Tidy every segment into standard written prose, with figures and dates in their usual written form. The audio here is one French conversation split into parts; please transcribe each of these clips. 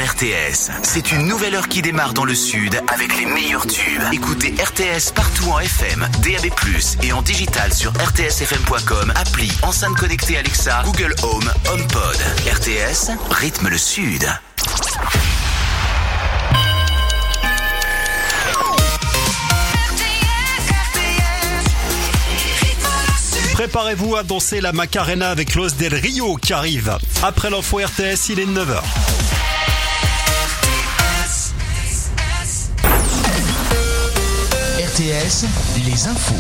RTS. C'est une nouvelle heure qui démarre dans le sud avec les meilleurs tubes. Écoutez RTS partout en FM, DAB+, et en digital sur rtsfm.com, appli, enceinte connectée Alexa, Google Home, HomePod. RTS, rythme le sud. Préparez-vous à danser la Macarena avec Los del Rio qui arrive. Après l'info RTS, il est 9h. RTS, les infos.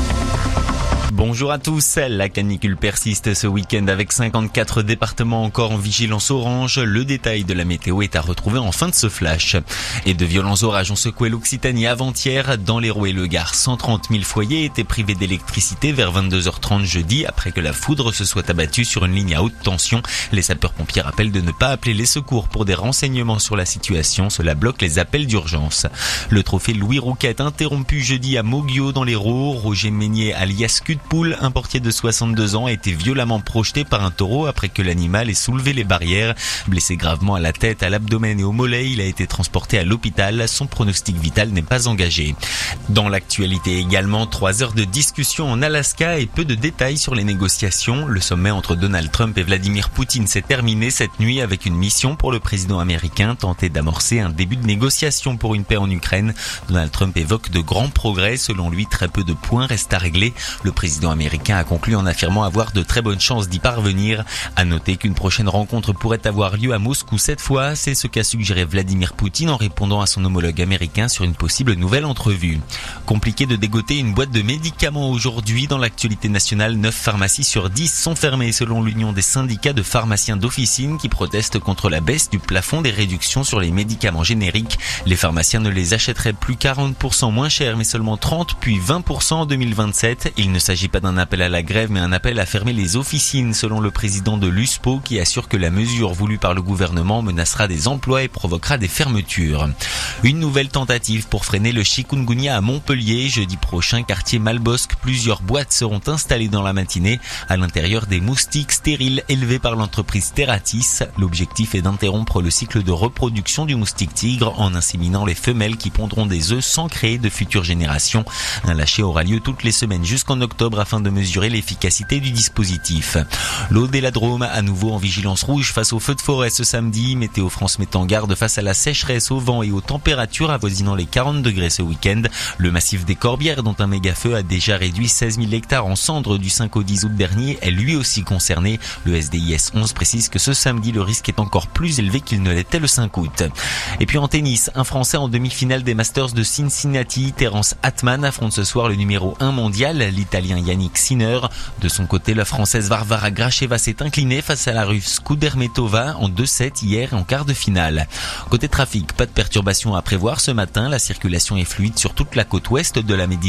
Bonjour à tous, la canicule persiste ce week-end avec 54 départements encore en vigilance orange. Le détail de la météo est à retrouver en fin de ce flash. Et de violents orages ont secoué l'Occitanie avant-hier. Dans l'Hérault et le Gard, 130 000 foyers étaient privés d'électricité vers 22h30 jeudi après que la foudre se soit abattue sur une ligne à haute tension. Les sapeurs-pompiers rappellent de ne pas appeler les secours pour des renseignements sur la situation. Cela bloque les appels d'urgence. Le trophée Louis Rouquette interrompu jeudi à Moguio dans l'Hérault. Roger Meignier alias Cul-de-Poule, un portier de 62 ans, a été violemment projeté par un taureau après que l'animal ait soulevé les barrières. Blessé gravement à la tête, à l'abdomen et au mollet, il a été transporté à l'hôpital. Son pronostic vital n'est pas engagé. Dans l'actualité également, 3 heures de discussion en Alaska et peu de détails sur les négociations. Le sommet entre Donald Trump et Vladimir Poutine s'est terminé cette nuit avec une mission pour le président américain, tenter d'amorcer un début de négociation pour une paix en Ukraine. Donald Trump évoque de grands progrès. Selon lui, très peu de points restent à régler. Le président américain a conclu en affirmant avoir de très bonnes chances d'y parvenir. À noter qu'une prochaine rencontre pourrait avoir lieu à Moscou cette fois. C'est ce qu'a suggéré Vladimir Poutine en répondant à son homologue américain sur une possible nouvelle entrevue. Compliqué de dégoter une boîte de médicaments aujourd'hui. Dans l'actualité nationale, 9 pharmacies sur 10 sont fermées selon l'Union des syndicats de pharmaciens d'officine qui protestent contre la baisse du plafond des réductions sur les médicaments génériques. Les pharmaciens ne les achèteraient plus 40% moins cher mais seulement 30 puis 20% en 2027. Il ne s'agit pas d'un appel à la grève mais un appel à fermer les officines selon le président de l'USPO qui assure que la mesure voulue par le gouvernement menacera des emplois et provoquera des fermetures. Une nouvelle tentative pour freiner le chikungunya à Montpellier. Jeudi prochain, quartier Malbosc, plusieurs boîtes seront installées dans la matinée à l'intérieur des moustiques stériles élevés par l'entreprise Terratis. L'objectif est d'interrompre le cycle de reproduction du moustique tigre en inséminant les femelles qui pondront des œufs sans créer de futures générations. Un lâcher aura lieu toutes les semaines jusqu'en octobre afin de mesurer l'efficacité du dispositif. L'Aude et la Drôme à nouveau en vigilance rouge face aux feux de forêt ce samedi. Météo France met en garde face à la sécheresse, au vent et aux températures avoisinant les 40 degrés ce week-end. Le massif des Corbières, dont un méga-feu a déjà réduit 16 000 hectares en cendres du 5 au 10 août dernier, est lui aussi concerné. Le SDIS 11 précise que ce samedi, le risque est encore plus élevé qu'il ne l'était le 5 août. Et puis en tennis, un Français en demi-finale des Masters de Cincinnati. Terence Atman affronte ce soir le numéro 1 mondial, l'Italien Yannick Sinner. De son côté, la Française Varvara Gracheva s'est inclinée face à la Russe Kudermetova en 2-7 hier en quart de finale. Côté trafic, pas de perturbations à prévoir ce matin. La circulation est fluide sur toute la côte ouest de la Méditerranée.